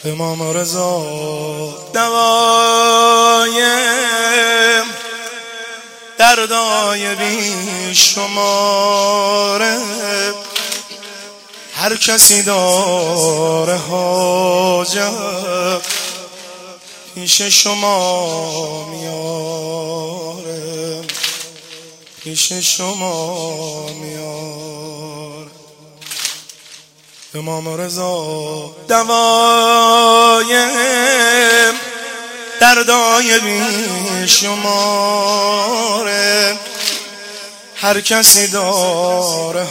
امام رضا دوای دردای بی شماره، هر کسی داره حاجت پیش شما میاره، پیش شما میاره. امام رضا دوای دردای بی شماره، هر کسی داره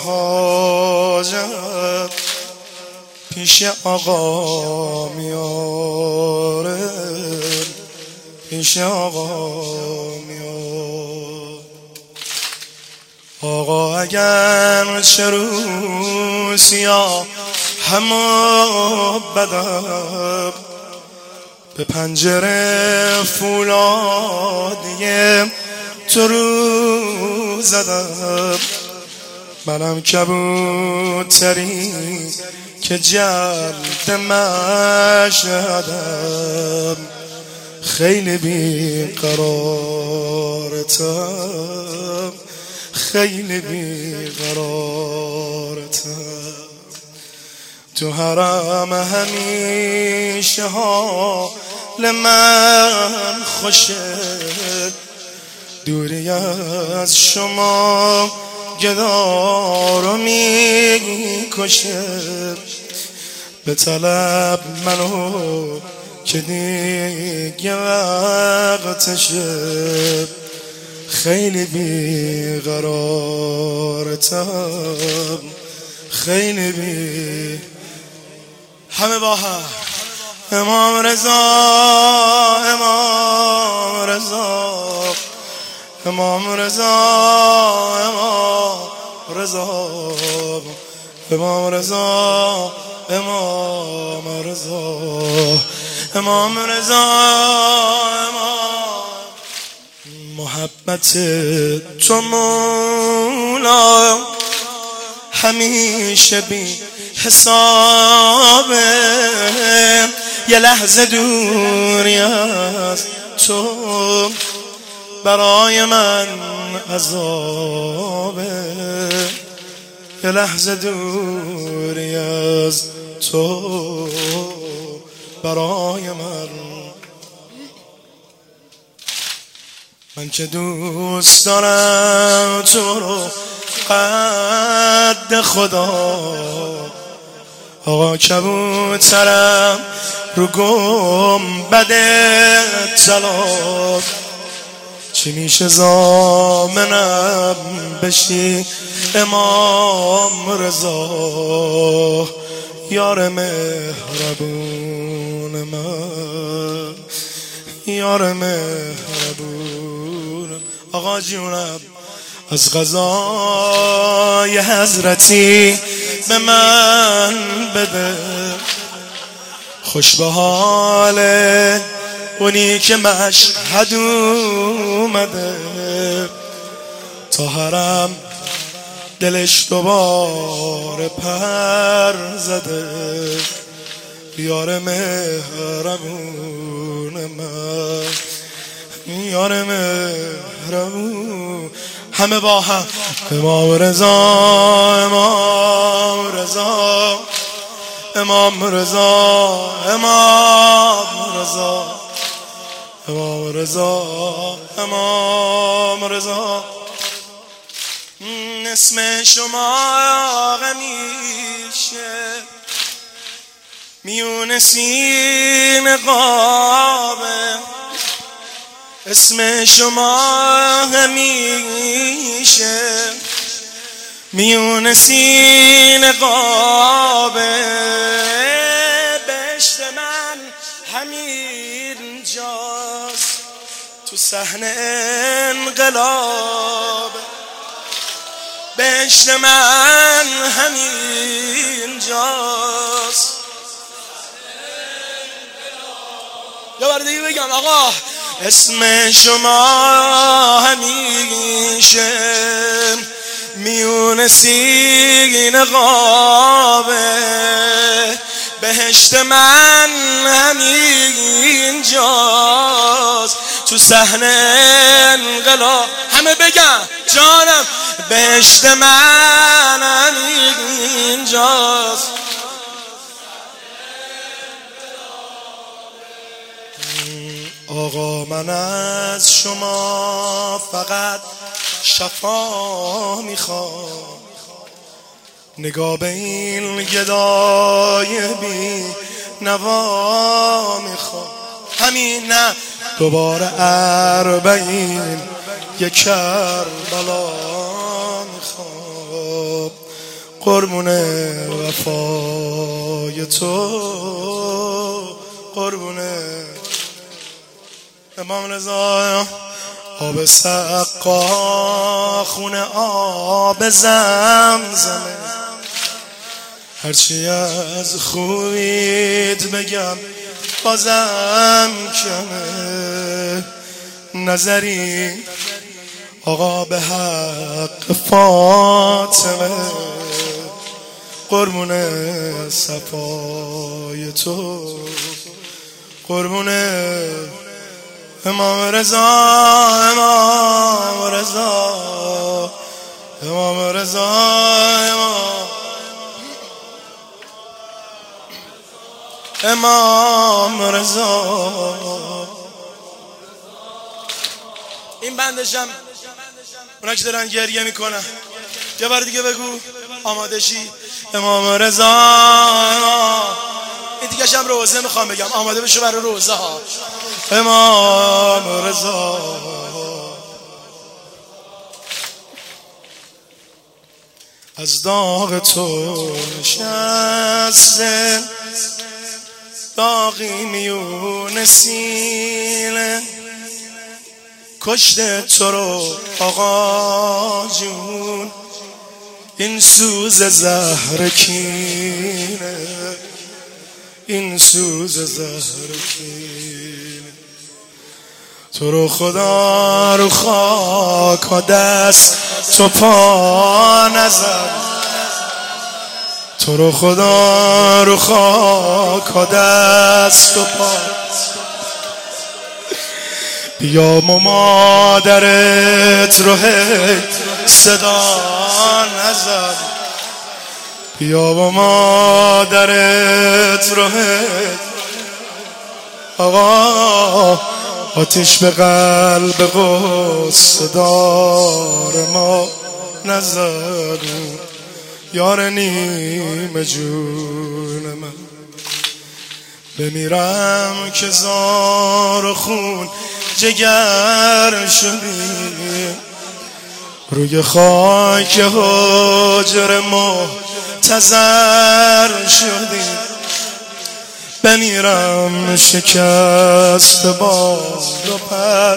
حاجت پیش آقا میاره، پیش آقا میاره. آقا اگر چه روسیا همه بدم، به پنجره فولادیه تو رو زدم. منم کبوتری که جلد مشهدم، خیلی بیقرارتم، خیلی بیقرارتم. تو حرم همیشه حال من خوشه، دوری از شما گدارو میکشه. به طلب منو که دیگه وقتشه، خیلی بیقرارتم، خیلی همه با هم. امام رضا، امام رضا، امام رضا، امام رضا، امام رضا، امام رضا، امام رضا، امام. محبت تو مولا همیشه بی حسابه، یه لحظه دوری از تو برای من عذابه، یه لحظه دوری از تو برای من که دوست دارم تو رو قد خدا. آقا کبوترم رو گنبد طلا، چی میشه ضامنم بشی امام رضا، یار مهربون من، یار مهربون. آقا جونم از قضای حضرتی به من بده، خوش به حال اونی که مشهد اومده. تا حرم دلش دوباره پر زده، یار مهربون من، یار مهربون. همه با هم. امام رضا، امام رضا، امام رضا، امام رضا، امام رضا، امام رضا. اسم شما همیشه میون سینه قابه، اسم شما همیشه میون سینه قابه. بهشت من همین جاست تو صحنه انقلاب، بهشت من همین جاست. یه بار دیگه بگم آقا، اسم شما همیشه میون سینه قابه، بهشت من همینجاست تو صحنه انقلاب. همه بگن جانم بهشت من همینجاست. آقا من از شما فقط شفا میخوام، نگاه به این گدای بی نوا میخوام. همین نه دوباره 40 یک کربلا میخوام. قربون وفای تو، قربون امام رضا. آب سقا خونه آب زمزمه، هرچی از خوبیت بگم بازم کمه. نظری آقا به حق فاطمه، قربون صفای تو، قربون امام رضا. امام رضا، امام رضا، امام رضا. این بندشم اونا که دارن گریه میکنن. یه بار دیگه بگو آماده شی. امام رضا. این دیگه شم روزه میخوام بگم، آماده بشو برای روزه ها. امام رضا. از داغ تو نشسته داغی میون سینه، کشته تو رو آقا جون این سوز زهر کینه، این سوز زهر کینه. تو رو خدا رو خاک و دست تو پا نزد، تو رو خدا رو خاک و دست و پا. بیا مادرت رو صدا نزد، بیا مادرت رو آقا. آتیش به قلب غصه دار ما نزد، یار نیم جون من. بمیرم که زار و خون جگر شدی، روی خاک حجر محتضر شدی. بمیرم شکست بال و پر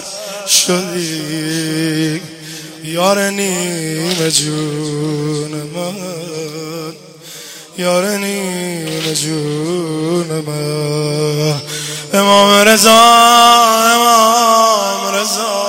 شدی، یار نیم جون من، یار نیم جون من. امام رضا، امام رضا.